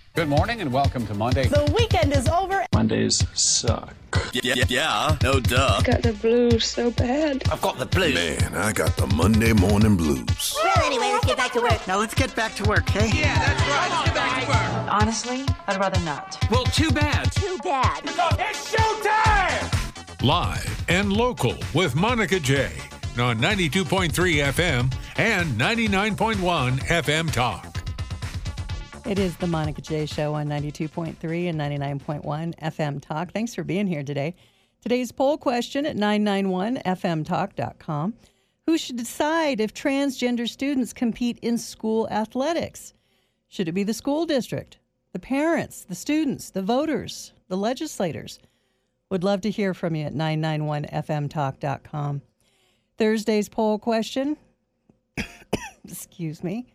Good morning and welcome to Monday. The weekend is over. Mondays suck. Yeah, no duh. I got the blues so bad. I've got the blues. Man, I got the Monday morning blues. Well, anyway, let's get back to work. Now let's get back to work, hey? Yeah, that's right. Let's get back to work. Honestly, I'd rather not. Well, too bad. Too bad. It's showtime! Live and local with Monica J on 92.3 FM and 99.1 FM Talk. It is the Monica J Show on 92.3 and 99.1 FM Talk. Thanks for being here today. Today's poll question at 991fmtalk.com. Who should decide if transgender students compete in school athletics? Should it be the school district, the parents, the students, the voters, the legislators? Would love to hear from you at 991fmtalk.com. Thursday's poll question, excuse me.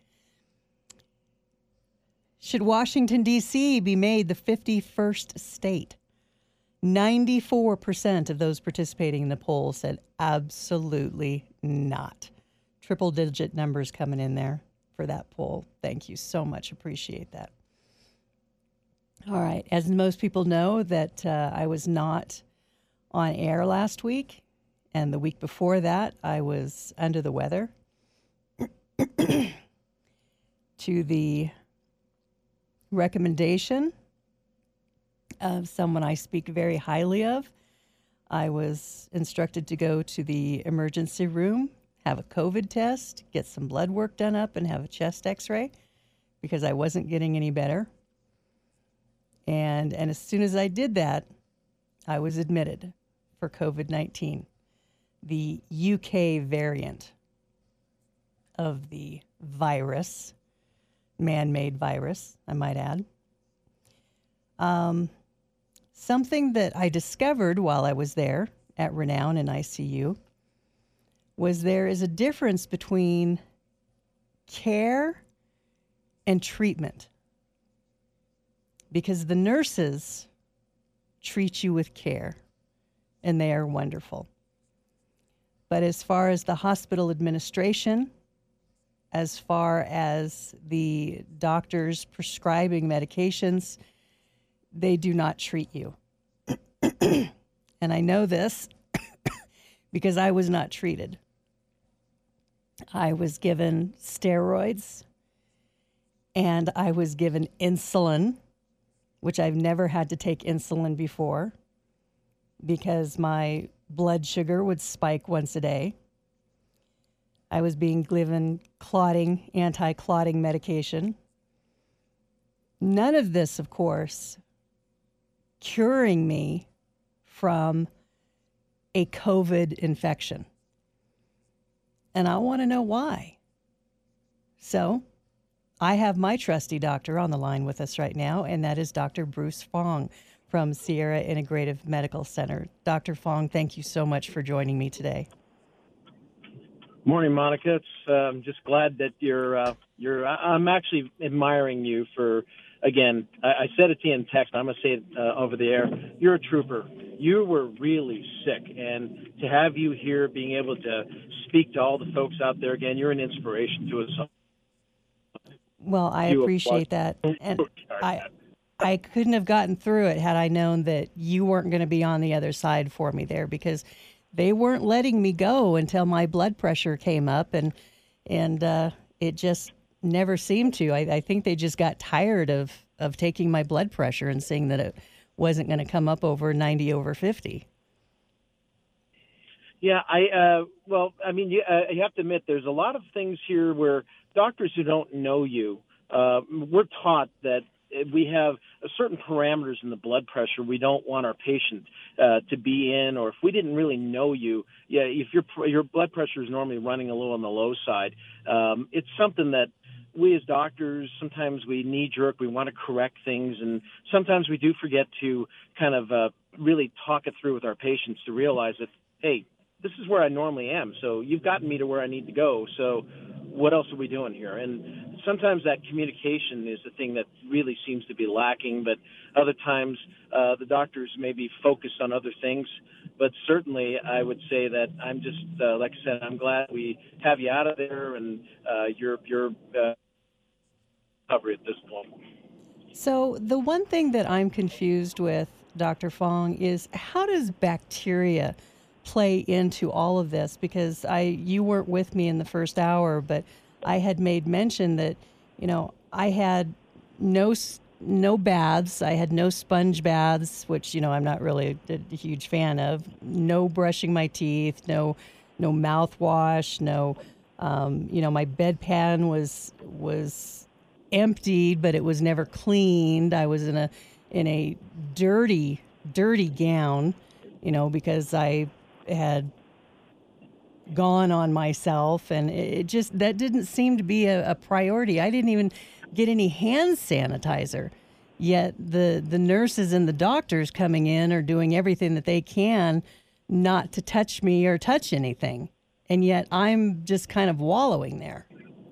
Should Washington, D.C. be made the 51st state? 94% of those participating in the poll said absolutely not. Triple-digit numbers coming in there for that poll. Thank you so much. Appreciate that. All right. As most people know, that I was not on air last week, and the week before that, I was under the weather. To the recommendation of someone I speak very highly of, I was instructed to go to the emergency room, have a COVID test, get some blood work done up, and have a chest x-ray because I wasn't getting any better. And as soon as I did that, I was admitted for COVID-19, the UK variant of the virus. Man-made virus, I might add. Something that I discovered while I was there at Renown in ICU was there is a difference between care and treatment, because the nurses treat you with care, and they are wonderful. But as far as the hospital administration, as far as the doctors prescribing medications, they do not treat you. And I know this because I was not treated. I was given steroids and I was given insulin, which I've never had to take insulin before because my blood sugar would spike once a day. I was being given anti-clotting medication. None of this, of course, curing me from a COVID infection. And I want to know why. So I have my trusty doctor on the line with us right now, and that is Dr. Bruce Fong from Sierra Integrative Medical Center. Dr. Fong, thank you so much for joining me today. Morning, Monica. I'm just glad that I'm actually admiring you for, again, I said it to you in text. I'm going to say it over the air. You're a trooper. You were really sick. And to have you here being able to speak to all the folks out there, again, you're an inspiration to us. Well, I appreciate that. And I couldn't have gotten through it had I known that you weren't going to be on the other side for me there, because they weren't letting me go until my blood pressure came up, and it just never seemed to. I think they just got tired of taking my blood pressure and seeing that it wasn't going to come up over 90/50. Yeah, you have to admit there's a lot of things here where doctors who don't know you, we're taught that we have certain parameters in the blood pressure we don't want our patient to be in, or if we didn't really know you, if your blood pressure is normally running a little on the low side, it's something that we as doctors, sometimes we knee-jerk, we want to correct things, and sometimes we do forget to kind of really talk it through with our patients to realize that, hey, this is where I normally am, so you've gotten me to where I need to go, so what else are we doing here? And sometimes that communication is the thing that really seems to be lacking, but other times the doctors may be focused on other things. But certainly I would say that I'm just, like I said, I'm glad we have you out of there, and you're covered at this point. So the one thing that I'm confused with, Dr. Fong, is how does bacteria play into all of this? Because you weren't with me in the first hour, but I had made mention that, I had no baths. I had no sponge baths, which, I'm not really a huge fan of. No brushing my teeth, no mouthwash, no, my bedpan was emptied, but it was never cleaned. I was in a dirty gown, because I had gone on myself, and it just, that didn't seem to be a priority. I didn't even get any hand sanitizer, yet the nurses and the doctors coming in are doing everything that they can not to touch me or touch anything, and yet I'm just kind of wallowing there.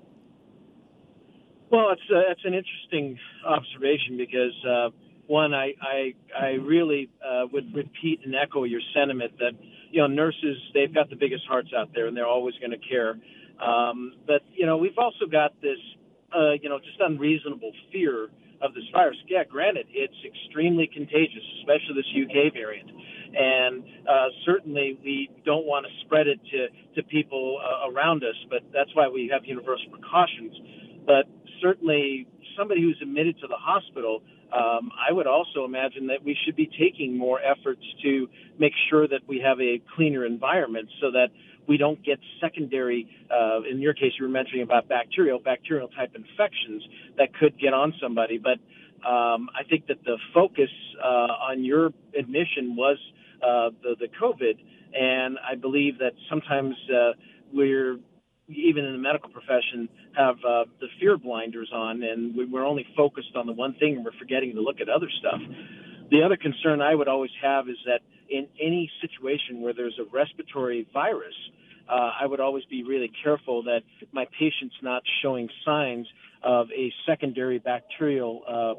Well, that's an interesting observation because one, I really would repeat and echo your sentiment that nurses, they've got the biggest hearts out there and they're always going to care. But we've also got this just unreasonable fear of this virus. Yeah, granted, it's extremely contagious, especially this UK variant, and certainly we don't want to spread it to people around us. But that's why we have universal precautions. But certainly somebody who's admitted to the hospital, I would also imagine that we should be taking more efforts to make sure that we have a cleaner environment so that we don't get secondary, in your case, you were mentioning about bacterial type infections that could get on somebody. But I think that the focus on your admission was the COVID. And I believe that sometimes we're, even in the medical profession, have the fear blinders on, and we're only focused on the one thing, and we're forgetting to look at other stuff. The other concern I would always have is that in any situation where there's a respiratory virus, I would always be really careful that my patient's not showing signs of a secondary bacterial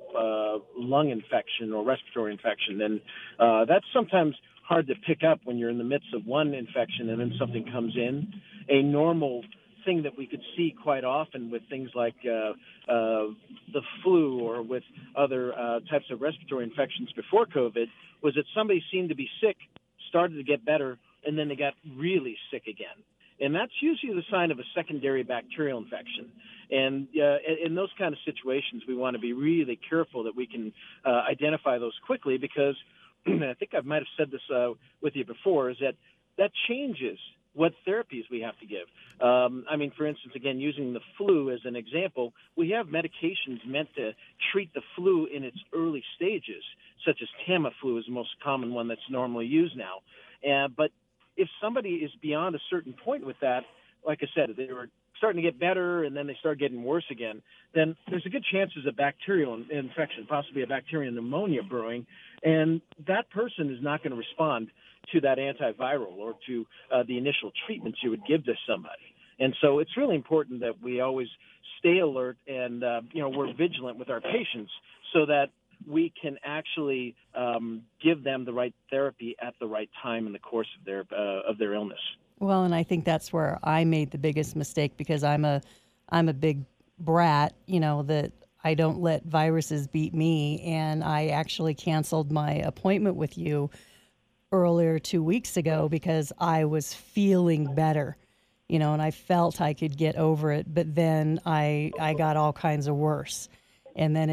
lung infection or respiratory infection. And that's sometimes hard to pick up when you're in the midst of one infection and then something comes in. A normal thing that we could see quite often with things like the flu or with other types of respiratory infections before COVID was that somebody seemed to be sick, started to get better, and then they got really sick again. And that's usually the sign of a secondary bacterial infection. And in those kind of situations, we want to be really careful that we can identify those quickly because I think I might have said this with you before, is that changes what therapies we have to give. For instance, again, using the flu as an example, we have medications meant to treat the flu in its early stages, such as Tamiflu is the most common one that's normally used now. But if somebody is beyond a certain point with that, like I said, they were starting to get better and then they start getting worse again, then there's a good chance there's a bacterial infection, possibly a bacterial pneumonia brewing, and that person is not going to respond to that antiviral or to the initial treatments you would give to somebody. And so it's really important that we always stay alert and, we're vigilant with our patients so that we can actually give them the right therapy at the right time in the course of their illness. Well, and I think that's where I made the biggest mistake because I'm a big brat, that I don't let viruses beat me, and I actually canceled my appointment with you earlier 2 weeks ago because I was feeling better, and I felt I could get over it, but then I got all kinds of worse, and then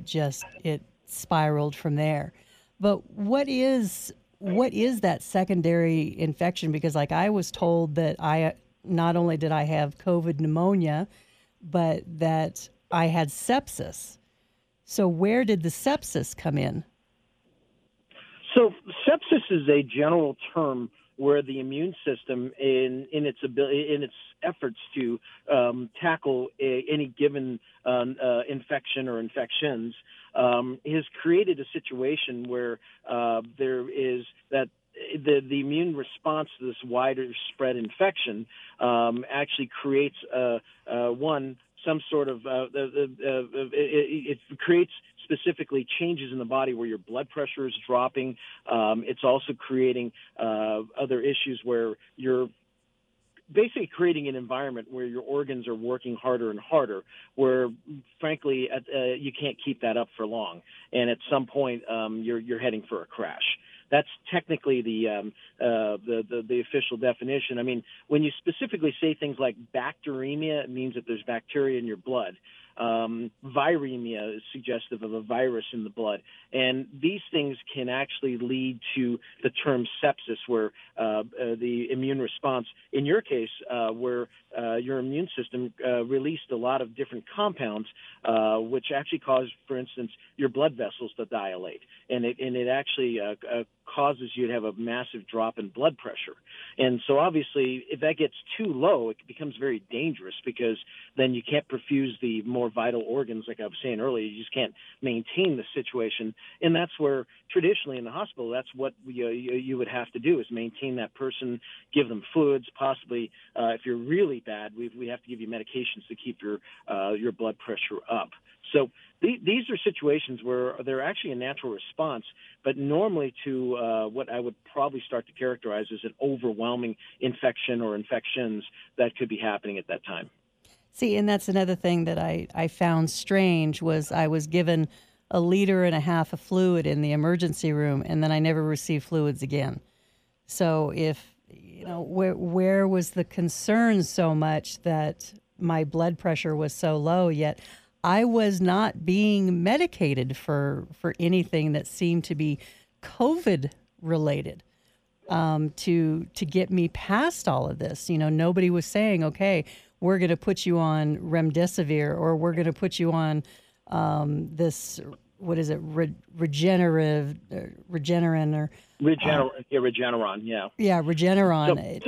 it spiraled from there. But what is that secondary infection? Because like I was told that I not only did I have COVID pneumonia, but that I had sepsis. So where did the sepsis come in? So sepsis is a general term where the immune system, in its efforts to tackle any given infection or infections, has created a situation where there is that the immune response to this wider spread infection actually creates some sort of it creates specifically changes in the body where your blood pressure is dropping. It's also creating other issues where basically creating an environment where your organs are working harder and harder, where, frankly, you can't keep that up for long. And at some point, you're heading for a crash. That's technically the official definition. I mean, when you specifically say things like bacteremia, it means that there's bacteria in your blood. Viremia is suggestive of a virus in the blood. And these things can actually lead to the term sepsis, where the immune response, in your case, where your immune system released a lot of different compounds, which actually cause, for instance, your blood vessels to dilate. And it actually causes you to have a massive drop in blood pressure. And so obviously, if that gets too low, it becomes very dangerous, because then you can't perfuse the more vital organs, like I was saying earlier. You just can't maintain the situation. And that's where traditionally in the hospital, that's what you would have to do, is maintain that person, give them fluids, possibly if you're really bad, we have to give you medications to keep your blood pressure up. So these are situations where they're actually a natural response, but normally to what I would probably start to characterize as an overwhelming infection or infections that could be happening at that time. See, and that's another thing that I found strange, was I was given 1.5 liters of fluid in the emergency room, and then I never received fluids again. So where was the concern so much that my blood pressure was so low, yet I was not being medicated for anything that seemed to be COVID related, to get me past all of this. Nobody was saying, okay, we're going to put you on remdesivir, or we're going to put you on this, what is it, Regeneron, Regeneron, yeah. Yeah, Regeneron.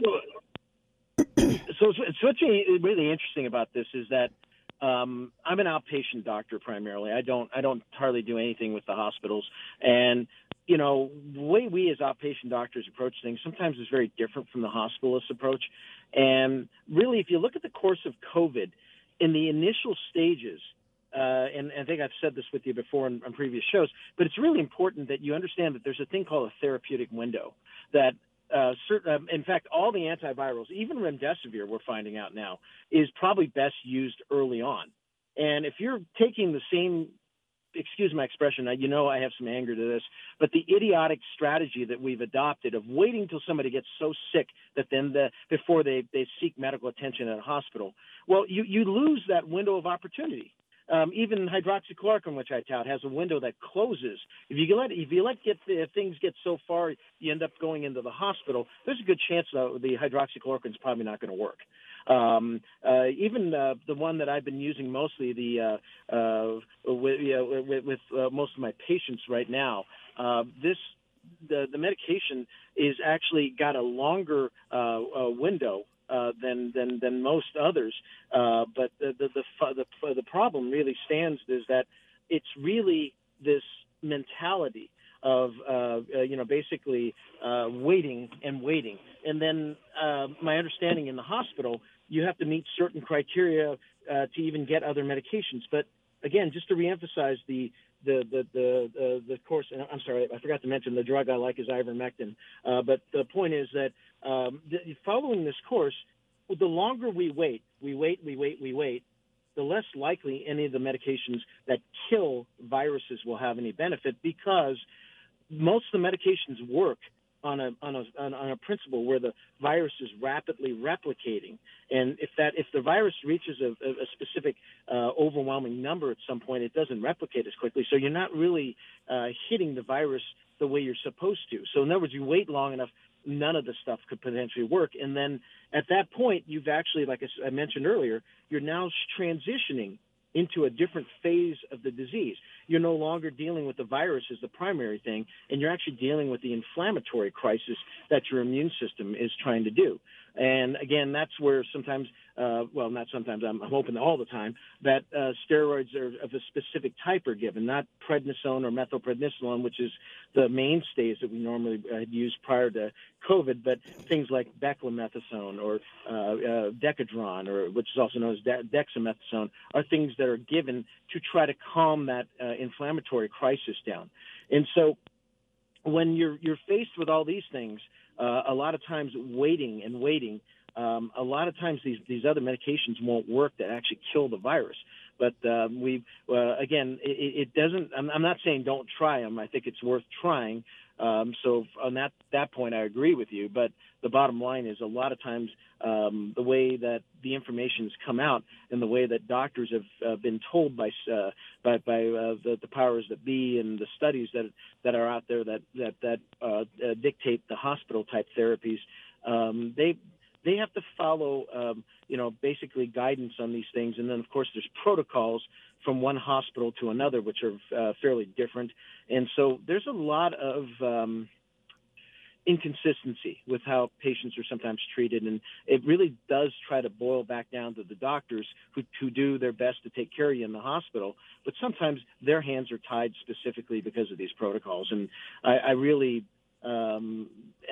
So what's really interesting about this is that I'm an outpatient doctor primarily. I don't hardly do anything with the hospitals. And, the way we as outpatient doctors approach things sometimes is very different from the hospitalist approach. And really, if you look at the course of COVID, in the initial stages, and I think I've said this with you before on previous shows, but it's really important that you understand that there's a thing called a therapeutic window, that in fact, all the antivirals, even remdesivir, we're finding out now, is probably best used early on. And if you're taking the same, excuse my expression, I have some anger to this, but the idiotic strategy that we've adopted of waiting till somebody gets so sick that then before they seek medical attention at a hospital, well, you lose that window of opportunity. Even hydroxychloroquine, which I tout, has a window that closes. If things get so far, you end up going into the hospital, there's a good chance that the hydroxychloroquine is probably not going to work. Even the one that I've been using mostly, with most of my patients right now, the medication is actually got a longer window than most others, but the problem really stands is that it's really this mentality of basically waiting, and then my understanding in the hospital, you have to meet certain criteria to even get other medications. But again, just to reemphasize the course, and I'm sorry, I forgot to mention the drug I like is ivermectin. But the point is that following this course, the longer we wait, the less likely any of the medications that kill viruses will have any benefit, because most of the medications work on a principle where the virus is rapidly replicating, and if the virus reaches a specific overwhelming number at some point, it doesn't replicate as quickly. So you're not really hitting the virus the way you're supposed to. So in other words, you wait long enough, none of the stuff could potentially work, and then at that point, you've actually, like I mentioned earlier, you're now transitioning into a different phase of the disease. You're no longer dealing with the virus as the primary thing, and you're actually dealing with the inflammatory crisis that your immune system is trying to do. And again, that's where sometimes, not sometimes, I'm hoping all the time, that steroids of a specific type are given, not prednisone or methylprednisolone, which is the mainstays that we normally had used prior to COVID, but things like beclomethasone or Decadron, or which is also known as dexamethasone, are things that are given to try to calm that inflammatory crisis down. And so when you're faced with all these things, a lot of times waiting a lot of times these other medications won't work that actually kill the virus. But again, it doesn't. I'm not saying don't try them. I think it's worth trying. So on that point, I agree with you. But the bottom line is, a lot of times, the way that the information's come out and the way that doctors have been told by the powers that be and the studies that are out there that dictate the hospital type therapies, they have to follow, basically guidance on these things. And then, of course, there's protocols from one hospital to another, which are fairly different. And so there's a lot of inconsistency with how patients are sometimes treated. And it really does try to boil back down to the doctors who do their best to take care of you in the hospital. But sometimes their hands are tied specifically because of these protocols. And I really am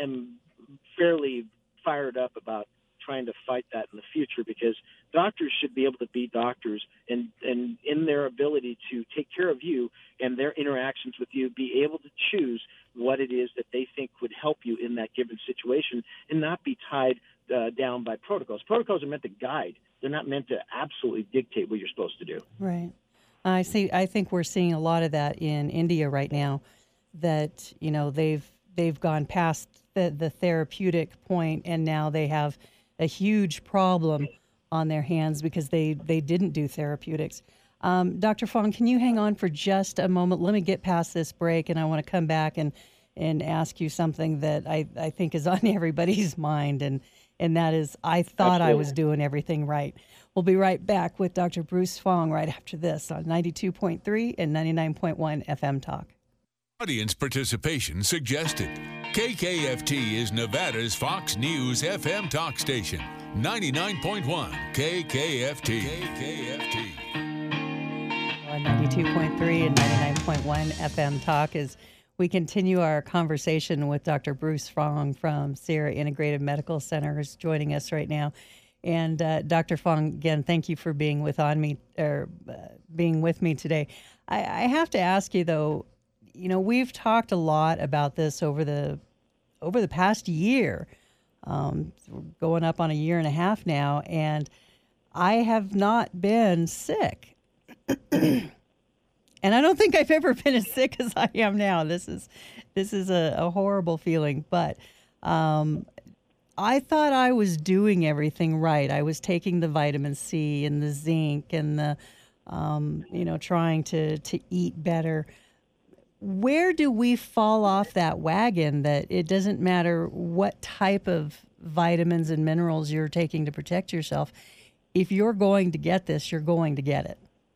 fairly fired up about trying to fight that in the future, because doctors should be able to be doctors and in their ability to take care of you and their interactions with you, be able to choose what it is that they think would help you in that given situation and not be tied down by protocols. Protocols are meant to guide. They're not meant to absolutely dictate what you're supposed to do. Right. I think we're seeing a lot of that in India right now, that, they've gone past the therapeutic point, and now they have a huge problem on their hands because they didn't do therapeutics. Dr. Fong, can you hang on for just a moment? Let me get past this break, and I want to come back and ask you something that I think is on everybody's mind, and that is, I thought I was doing everything right. We'll be right back with Dr. Bruce Fong right after this on 92.3 and 99.1 FM Talk. Audience participation suggested. KKFT is Nevada's Fox News FM talk station. 99.1 KKFT. KKFT. On 92.3 and 99.1 FM Talk, as we continue our conversation with Dr. Bruce Fong from Sierra Integrated Medical Center, who's joining us right now. And Dr. Fong, again, thank you for being with me today. I have to ask you, though, we've talked a lot about this over the past year. We're going up on a year and a half now, and I have not been sick. And I don't think I've ever been as sick as I am now. This is a horrible feeling, but I thought I was doing everything right. I was taking the vitamin C and the zinc and the trying to eat better. Where do we fall off that wagon that it doesn't matter what type of vitamins and minerals you're taking to protect yourself? If you're going to get this, you're going to get it.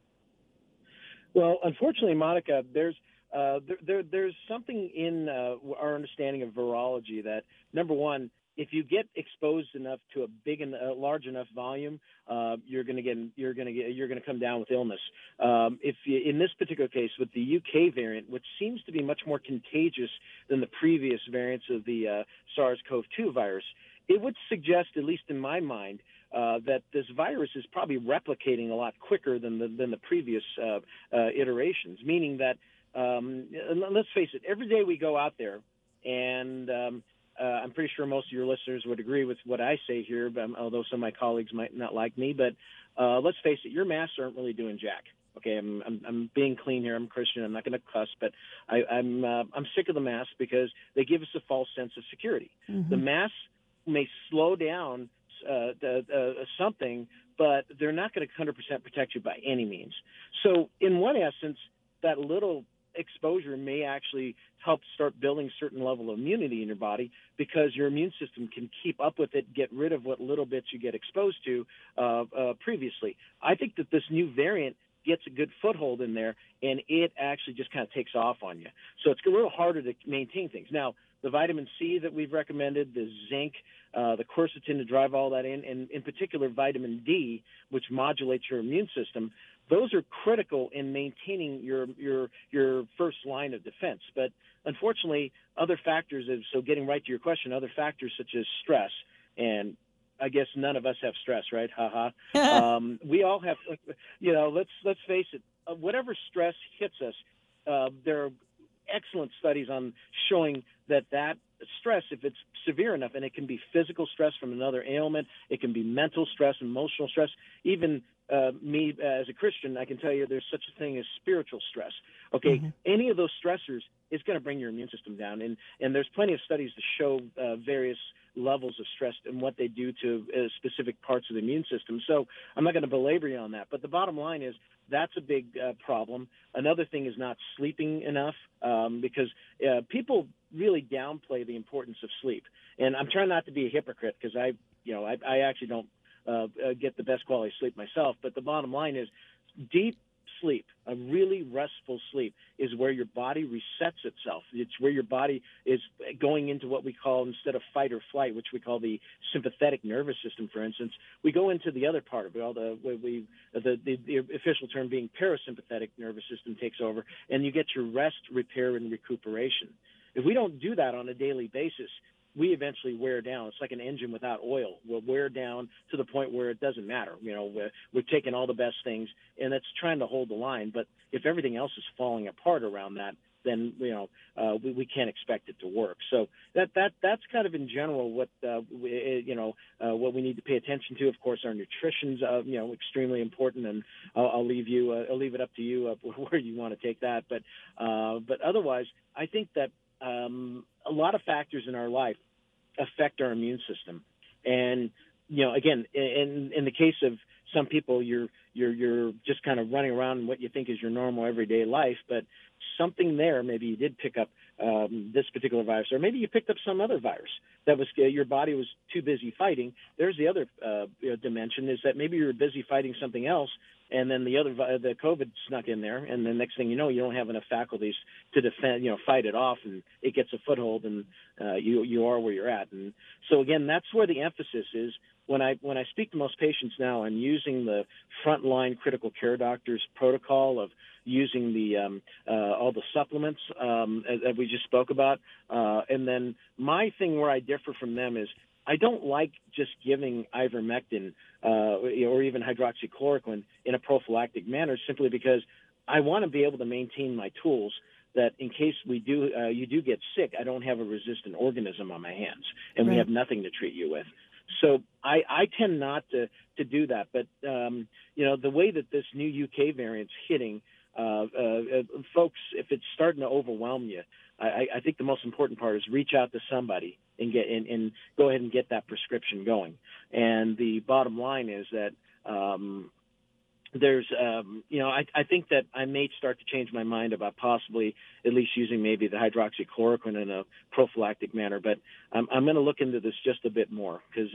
Well, unfortunately, Monica, there's something in our understanding of virology that, number one, if you get exposed enough to a large enough volume, you're going to come down with illness. In this particular case with the UK variant, which seems to be much more contagious than the previous variants of the SARS-CoV-2 virus, it would suggest, at least in my mind, that this virus is probably replicating a lot quicker than the previous iterations. Meaning that, let's face it, every day we go out there, and I'm pretty sure most of your listeners would agree with what I say here, although some of my colleagues might not like me. But let's face it, your masks aren't really doing jack. Okay, I'm being clean here. I'm Christian. I'm not going to cuss, but I'm sick of the masks because they give us a false sense of security. Mm-hmm. The masks may slow down something, but they're not going to 100% protect you by any means. So in one essence, that little exposure may actually help start building a certain level of immunity in your body, because your immune system can keep up with it, get rid of what little bits you get exposed to previously. I think that this new variant gets a good foothold in there, and it actually just kind of takes off on you. So it's a little harder to maintain things. Now, the vitamin C that we've recommended, the zinc, the quercetin to drive all that in, and in particular vitamin D, which modulates your immune system, those are critical in maintaining your first line of defense. But unfortunately, other factors, so getting right to your question, other factors such as stress, and I guess none of us have stress, right? We all have, let's face it, whatever stress hits us, there are excellent studies on showing that stress, if it's severe enough, and it can be physical stress from another ailment. It can be mental stress, emotional stress. Even me as a Christian, I can tell you there's such a thing as spiritual stress. Okay, any of those stressors is going to bring your immune system down, and there's plenty of studies to show various levels of stress and what they do to specific parts of the immune system. So I'm not going to belabor you on that, but the bottom line is that's a big problem. Another thing is not sleeping enough, because people really downplay the importance of sleep. And I'm trying not to be a hypocrite, because I actually don't get the best quality sleep myself. But the bottom line is deep sleep, a really restful sleep, is where your body resets itself. It's where your body is going into what we call, instead of fight or flight, which we call the sympathetic nervous system, for instance, we go into the other part of it. The official term being parasympathetic nervous system takes over, and you get your rest, repair, and recuperation. If we don't do that on a daily basis, we eventually wear down. It's like an engine without oil. We'll wear down to the point where it doesn't matter. We're taking all the best things, and it's trying to hold the line. But if everything else is falling apart around that, then we can't expect it to work. So that's kind of in general what what we need to pay attention to. Of course, our nutrition's extremely important, and I'll leave it up to you where you want to take that. But otherwise, I think that a lot of factors in our life affect our immune system. And, again, in the case of some people, you're just kind of running around in what you think is your normal everyday life, but something there, maybe you did pick up this particular virus, or maybe you picked up some other virus that was your body was too busy fighting. There's the other dimension, is that maybe you're busy fighting something else, and then the COVID snuck in there, and the next thing you know, you don't have enough faculties to defend, fight it off, and it gets a foothold, and you are where you're at. And so again, that's where the emphasis is. When I speak to most patients now, I'm using the frontline critical care doctors protocol of using the all the supplements as we just spoke about, and then my thing where I differ from them is I don't like just giving ivermectin or even hydroxychloroquine in a prophylactic manner, simply because I want to be able to maintain my tools, that in case you do get sick, I don't have a resistant organism on my hands, and we have nothing to treat you with. So I tend not to do that. But, the way that this new UK variant's hitting, folks, if it's starting to overwhelm you, I think the most important part is reach out to somebody and go ahead and get that prescription going. And the bottom line is that there's, I think that I may start to change my mind about possibly at least using maybe the hydroxychloroquine in a prophylactic manner. But I'm going to look into this just a bit more, because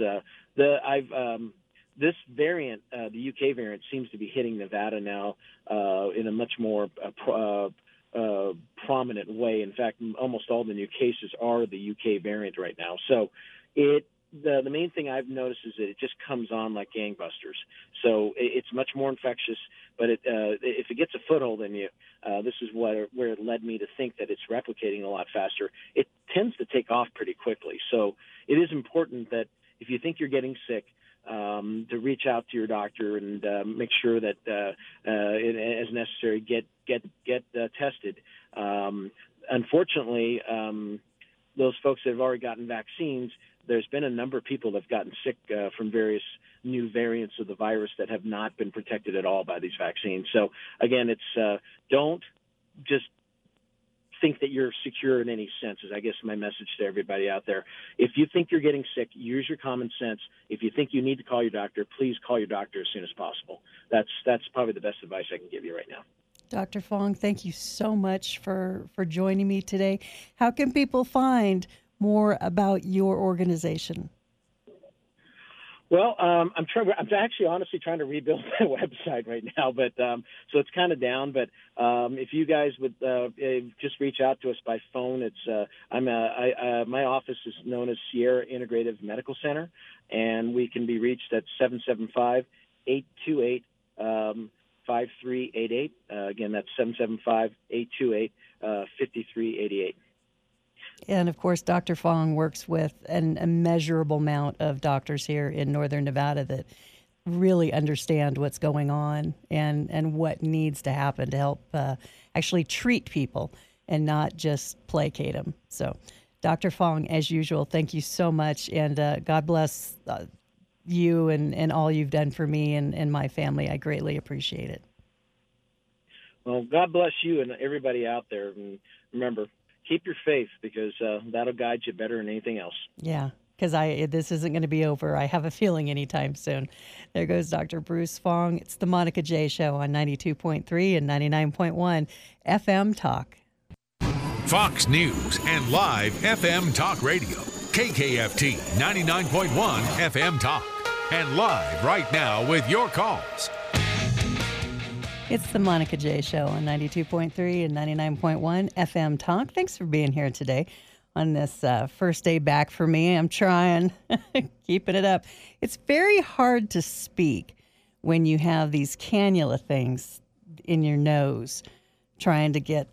this variant, the UK variant, seems to be hitting Nevada now in a much more prominent way. In fact, almost all the new cases are the UK variant right now. So the main thing I've noticed is that it just comes on like gangbusters. So it's much more infectious, but if it gets a foothold in you, this is where it led me to think that it's replicating a lot faster. It tends to take off pretty quickly. So it is important that if you think you're getting sick, to reach out to your doctor and make sure that, as necessary, get tested. Unfortunately, those folks that have already gotten vaccines, there's been a number of people that have gotten sick from various new variants of the virus that have not been protected at all by these vaccines. So, again, it's don't just think that you're secure in any sense, is I guess my message to everybody out there. If you think you're getting sick, use your common sense. If you think you need to call your doctor, please call your doctor as soon as possible. That's probably the best advice I can give you right now. Dr. Fong, thank you so much for joining me today. How can people find more about your organization? Well, I'm actually honestly trying to rebuild my website right now, but so it's kind of down. But if you guys would just reach out to us by phone, it's my office is known as Sierra Integrative Medical Center, and we can be reached at 775-828 5388. Again, that's 775-828 5388. And, of course, Dr. Fong works with an immeasurable amount of doctors here in Northern Nevada that really understand what's going on and what needs to happen to help actually treat people and not just placate them. So, Dr. Fong, as usual, thank you so much, and God bless you and all you've done for me and my family. I greatly appreciate it. Well, God bless you and everybody out there. And remember, keep your faith, because that'll guide you better than anything else. Yeah, because this isn't going to be over. I have a feeling anytime soon. There goes Dr. Bruce Fong. It's the Monica J. Show on 92.3 and 99.1 FM Talk. Fox News and live FM Talk Radio. KKFT 99.1 FM Talk. And live right now with your calls. It's the Monica J. Show on 92.3 and 99.1 FM Talk. Thanks for being here today on this first day back for me. I'm trying, keeping it up. It's very hard to speak when you have these cannula things in your nose, trying to get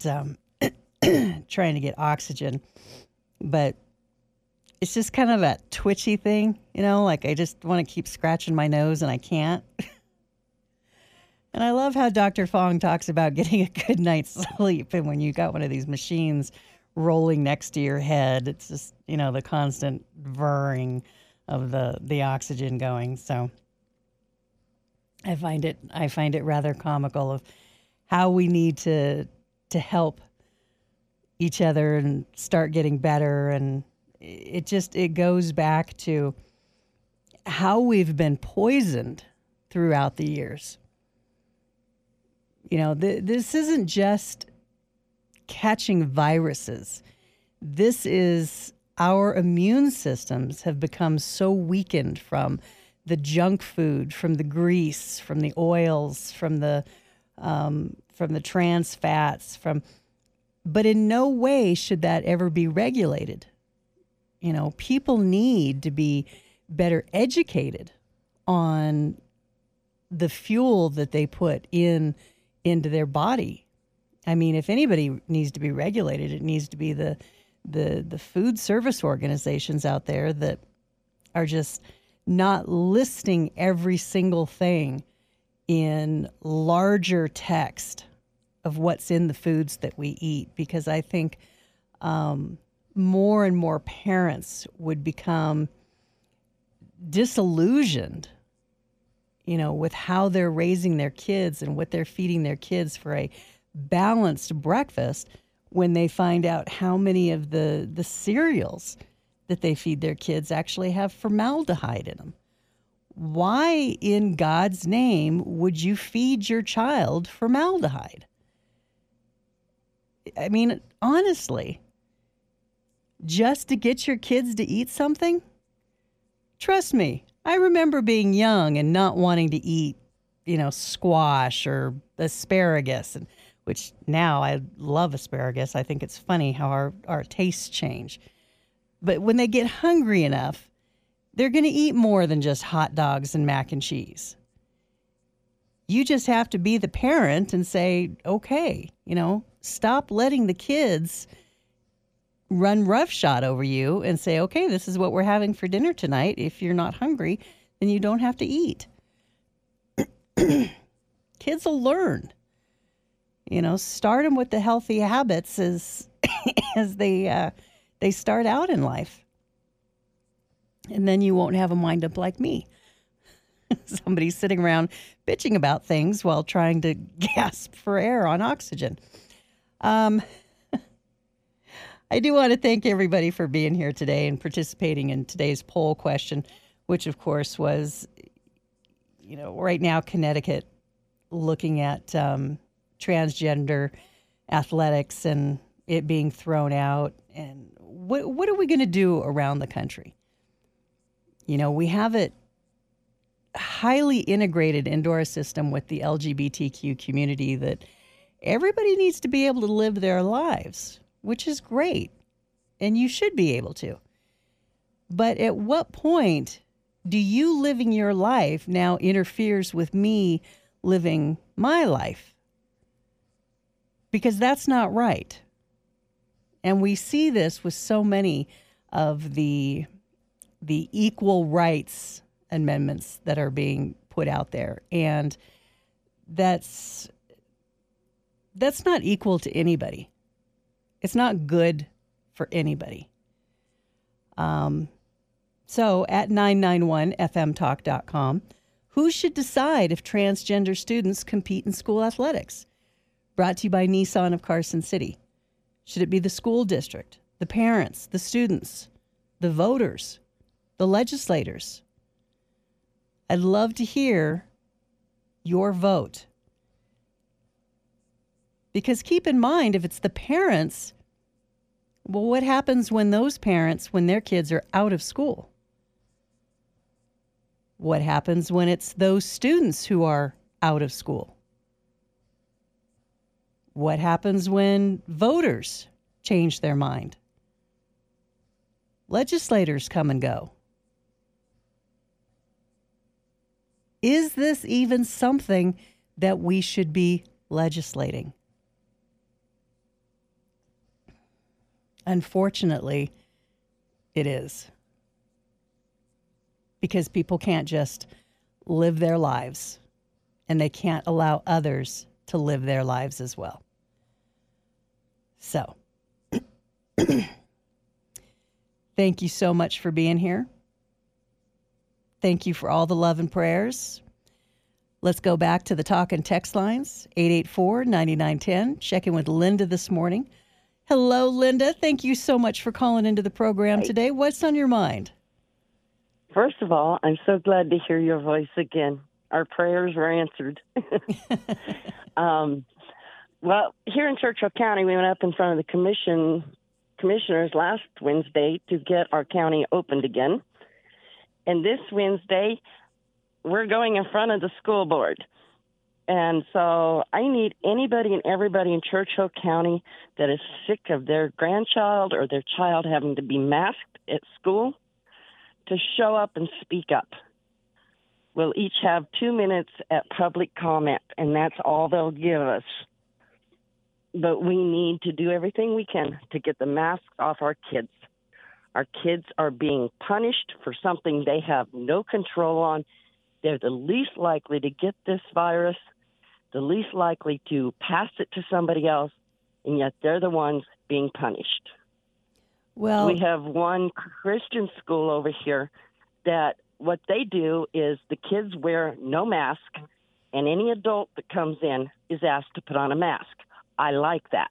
oxygen. But it's just kind of that twitchy thing, like I just want to keep scratching my nose and I can't. And I love how Dr. Fong talks about getting a good night's sleep. And when you got one of these machines rolling next to your head, it's just, the constant whirring of the oxygen going. So I find it rather comical of how we need to help each other and start getting better. And it goes back to how we've been poisoned throughout the years. This isn't just catching viruses. This is our immune systems have become so weakened from the junk food, from the grease, from the oils, from the trans fats, but in no way should that ever be regulated. People need to be better educated on the fuel that they put into their body. I mean, if anybody needs to be regulated, it needs to be the food service organizations out there that are just not listing every single thing in larger text of what's in the foods that we eat. Because I think more and more parents would become disillusioned with how they're raising their kids and what they're feeding their kids for a balanced breakfast when they find out how many of the cereals that they feed their kids actually have formaldehyde in them. Why in God's name would you feed your child formaldehyde? I mean, honestly, just to get your kids to eat something? Trust me, I remember being young and not wanting to eat, squash or asparagus, which now I love asparagus. I think it's funny how our tastes change. But when they get hungry enough, they're going to eat more than just hot dogs and mac and cheese. You just have to be the parent and say, okay, stop letting the kids run roughshod over you and say, okay, this is what we're having for dinner tonight. If you're not hungry, then you don't have to eat. Kids will learn. Start them with the healthy habits as they start out in life. And then you won't have them wind up like me. Somebody sitting around bitching about things while trying to gasp for air on oxygen. I do want to thank everybody for being here today and participating in today's poll question, which, of course, was, right now, Connecticut looking at transgender athletics and it being thrown out. And what are we going to do around the country? We have it highly integrated into our system with the LGBTQ community that everybody needs to be able to live their lives, which is great, and you should be able to. But at what point do you living your life now interferes with me living my life? Because that's not right. And we see this with so many of the equal rights amendments that are being put out there. And that's not equal to anybody. It's not good for anybody. So at 991fmtalk.com, who should decide if transgender students compete in school athletics? Brought to you by Nissan of Carson City. Should it be the school district, the parents, the students, the voters, the legislators? I'd love to hear your vote. Because keep in mind, if it's the parents, well, what happens when those parents, when their kids are out of school? What happens when it's those students who are out of school? What happens when voters change their mind? Legislators come and go. Is this even something that we should be legislating? Unfortunately, it is. Because people can't just live their lives, and they can't allow others to live their lives as well. So, thank you so much for being here. Thank you for all the love and prayers. Let's go back to the talk and text lines, 884-9910. Check in with Linda this morning. Hello, Linda. Thank you so much for calling into the program today. What's on your mind? First of all, I'm so glad to hear your voice again. Our prayers were answered. Well, here in Churchill County, we went up in front of the commissioners last Wednesday to get our county opened again. And this Wednesday, we're going in front of the school board. And so I need anybody and everybody in Churchill County that is sick of their grandchild or their child having to be masked at school to show up and speak up. We'll each have 2 minutes at public comment, and that's all they'll give us. But we need to do everything we can to get the masks off our kids. Our kids are being punished for something they have no control on. They're the least likely to get this virus, the least likely to pass it to somebody else, and yet they're the ones being punished. Well, we have one Christian school over here that what they do is the kids wear no mask, and any adult that comes in is asked to put on a mask. I like that.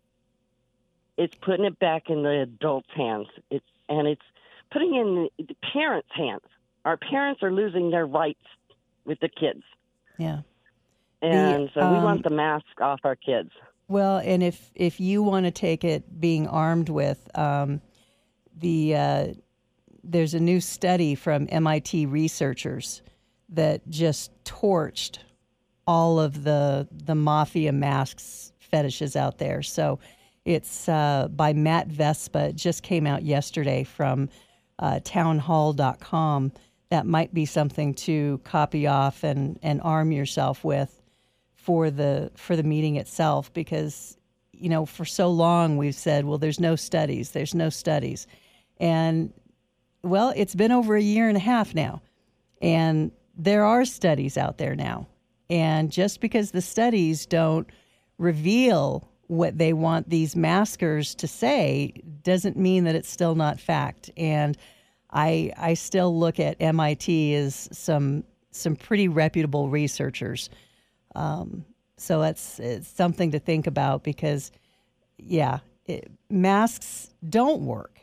It's putting it back in the adults' hands. It's putting in the parents' hands. Our parents are losing their rights with the kids. Yeah. And so we want the mask off our kids. Well, and if you want to take it being armed with, there's a new study from MIT researchers that just torched all of the mafia masks fetishes out there. So it's by Matt Vespa. It just came out yesterday from townhall.com. That might be something to copy off and arm yourself with for the meeting itself, because, you know, for so long we've said, well, there's no studies. And, well, it's been over 1.5 years now, and there are studies out there now. And just because the studies don't reveal what they want these maskers to say doesn't mean that it's still not fact. And I still look at MIT as some pretty reputable researchers. So it's something to think about, because, masks don't work.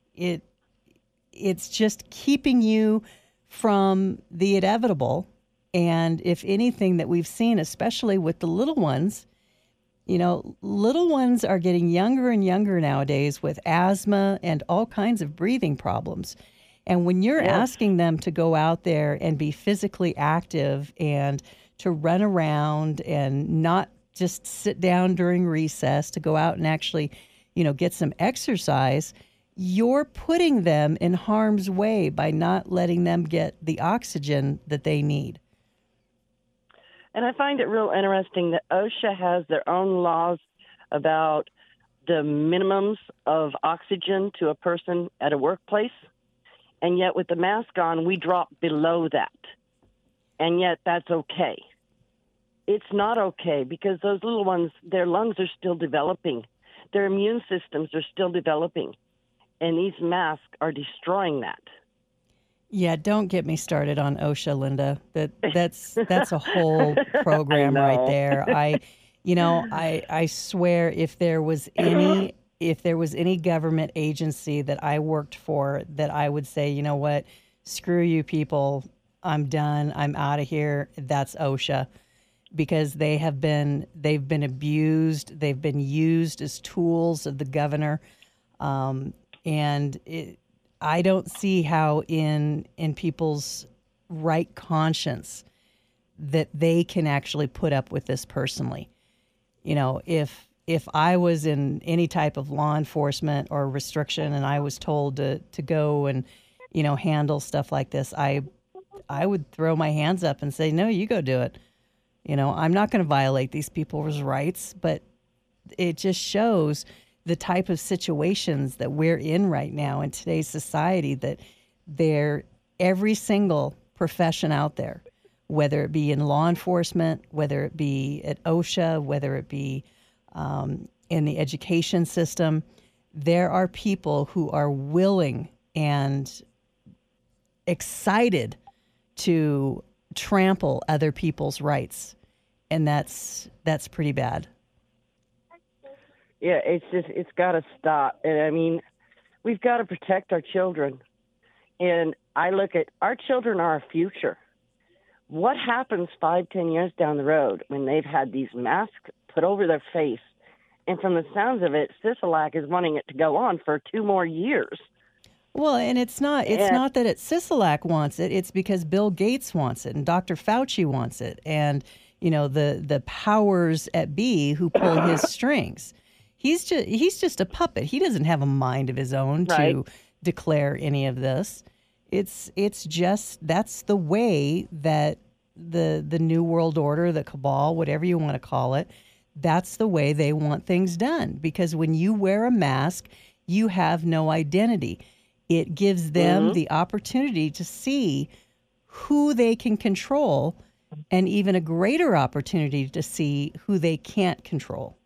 It's just keeping you from the inevitable. And if anything that we've seen, especially with the little ones, you know, little ones are getting younger and younger nowadays with asthma and all kinds of breathing problems. And when you're asking them to go out there and be physically active and to run around and not just sit down during recess, to go out and actually, you know, get some exercise, you're putting them in harm's way by not letting them get the oxygen that they need. And I find it real interesting that OSHA has their own laws about the minimums of oxygen to a person at a workplace. And yet with the mask on, we drop below that. And yet that's okay. It's not okay, because those little ones, their lungs are still developing. Their immune systems are still developing. and these masks are destroying that. Yeah, don't get me started on OSHA, Linda. That's a whole program right there. I swear if there was any government agency that I worked for that I would say, you know what, screw you people, I'm done, I'm out of here, that's OSHA. Because they've been abused, they've been used as tools of the governor, I don't see how in people's right conscience that they can actually put up with this personally. You know, if I was in any type of law enforcement or restriction and I was told to go and, you know, handle stuff like this, I would throw my hands up and say, no, you go do it. You know, I'm not going to violate these people's rights, but it just shows the type of situations that we're in right now in today's society, that every single profession out there, whether it be in law enforcement, whether it be at OSHA, whether it be in the education system, there are people who are willing and excited to trample other people's rights. And that's pretty bad. Yeah, it's got to stop. And I mean, we've got to protect our children. And I look at our children are our future. What happens 5-10 years down the road when they've had these masks put over their face? And from the sounds of it, Sisolak is wanting it to go on for 2 more years. Well, and it's not that Sisolak wants it. It's because Bill Gates wants it and Dr. Fauci wants it. And, you know, the powers at be who pull his strings. He's just a puppet. He doesn't have a mind of his own to declare any of this. It's just that's the way that the New World Order, the cabal, whatever you want to call it, that's the way they want things done. Because when you wear a mask, you have no identity. It gives them the opportunity to see who they can control, and even a greater opportunity to see who they can't control.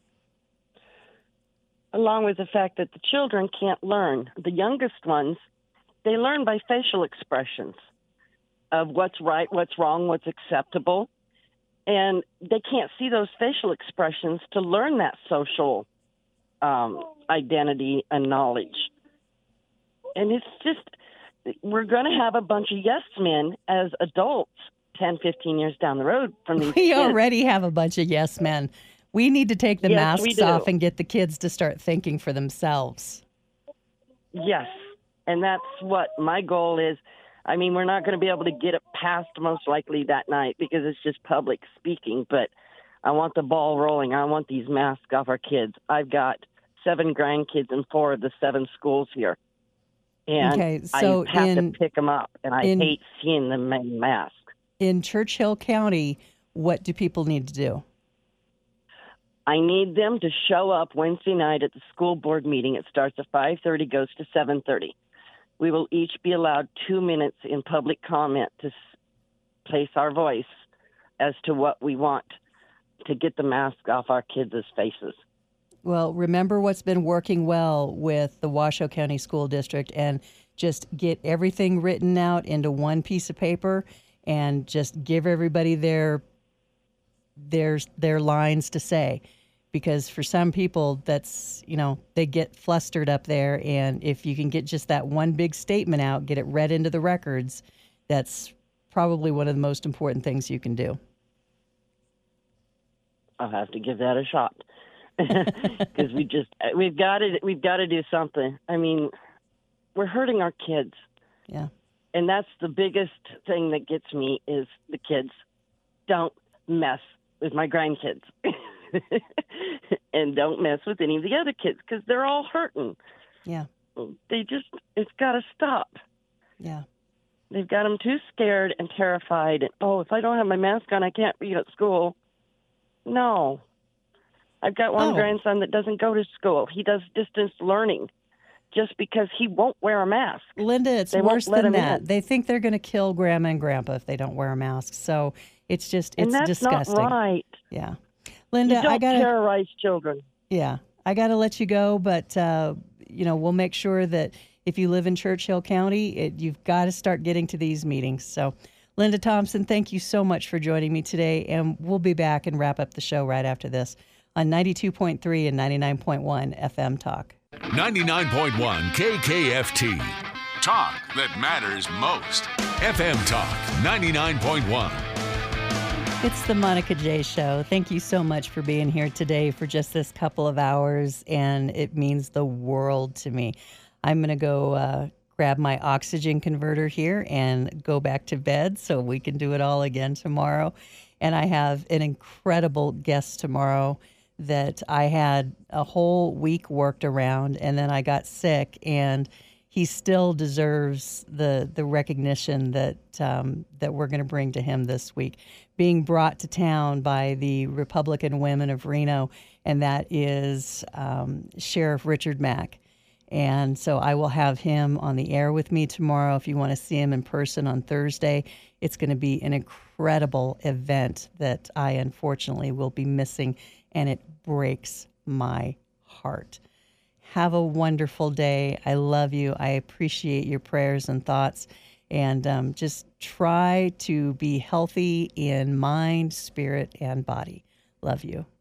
Along with the fact that the children can't learn. The youngest ones, they learn by facial expressions of what's right, what's wrong, what's acceptable. And they can't see those facial expressions to learn that social identity and knowledge. And it's just, we're going to have a bunch of yes men as adults 10, 15 years down the road from these We kids. already have a bunch of yes men. We need to take the Yes, we masks do. off and get the kids to start thinking for themselves. Yes, and that's what my goal is. I mean, we're not going to be able to get it passed most likely that night because it's just public speaking, but I want the ball rolling. I want these masks off our kids. I've got 7 grandkids in 4 of the 7 schools here, and Okay, so I have to pick them up, and I hate seeing them in masks. In Churchill County, what do people need to do? I need them to show up Wednesday night at the school board meeting. It starts at 5:30, goes to 7:30. We will each be allowed 2 minutes in public comment to place our voice as to what we want to get the mask off our kids' faces. Well, remember what's been working well with the Washoe County School District, and just get everything written out into one piece of paper and just give everybody their lines to say. Because for some people, that's, you know, they get flustered up there. And if you can get just that one big statement out, get it read into the records, that's probably one of the most important things you can do. I'll have to give that a shot because we've got to do something. I mean, we're hurting our kids. Yeah. And that's the biggest thing that gets me is the kids. Don't mess with my grandkids. And don't mess with any of the other kids because they're all hurting. Yeah. It's got to stop. Yeah. They've got them too scared and terrified. And, if I don't have my mask on, I can't read at school. No. I've got one grandson that doesn't go to school. He does distance learning just because he won't wear a mask. Linda, it's worse than that. They think they're going to kill Grandma and Grandpa if they don't wear a mask. So it's disgusting. And that's not right. Yeah. Linda, you don't terrorize children. Yeah. I got to let you go, but we'll make sure that if you live in Churchill County, you've got to start getting to these meetings. So, Linda Thompson, thank you so much for joining me today, and we'll be back and wrap up the show right after this on 92.3 and 99.1 FM Talk. 99.1 KKFT. Talk that matters most. FM Talk 99.1. It's the Monica J. Show. Thank you so much for being here today for just this couple of hours, and it means the world to me. I'm going to go grab my oxygen converter here and go back to bed so we can do it all again tomorrow. And I have an incredible guest tomorrow that I had a whole week worked around, and then I got sick, and he still deserves the recognition that we're going to bring to him this week. Being brought to town by the Republican Women of Reno, and that is Sheriff Richard Mack. And so I will have him on the air with me tomorrow. If you want to see him in person on Thursday, it's going to be an incredible event that I unfortunately will be missing, and it breaks my heart. Have a wonderful day. I love you. I appreciate your prayers and thoughts. And just try to be healthy in mind, spirit, and body. Love you.